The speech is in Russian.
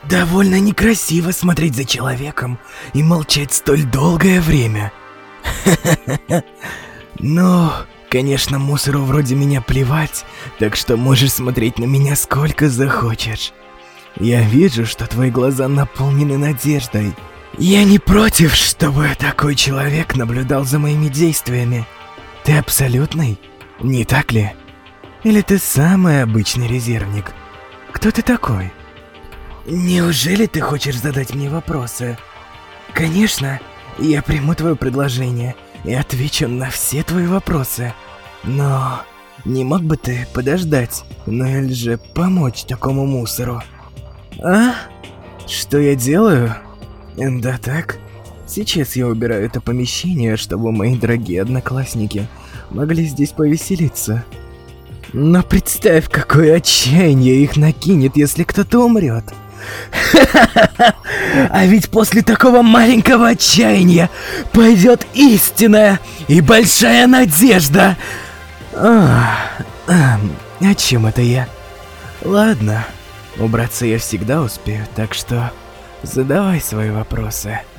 Довольно некрасиво смотреть за человеком и молчать столь долгое время. Ну, конечно, мусору вроде меня плевать, так что можешь смотреть на меня сколько захочешь. Я вижу, что твои глаза наполнены надеждой. Я не против, чтобы такой человек наблюдал за моими действиями. Ты абсолютный, не так ли? Или ты самый обычный резервник? Кто ты такой? Неужели ты хочешь задать мне вопросы? Конечно, я приму твое предложение и отвечу на все твои вопросы. Но не мог бы ты подождать, ну или же помочь такому мусору? А? Что я делаю? Да так. Сейчас я убираю это помещение, чтобы мои дорогие одноклассники могли здесь повеселиться. Но представь, какое отчаяние их накинет, если кто-то умрет. А ведь после такого маленького отчаяния пойдет истинная и большая надежда. О чем это я? Ладно, убраться я всегда успею, так что задавай свои вопросы.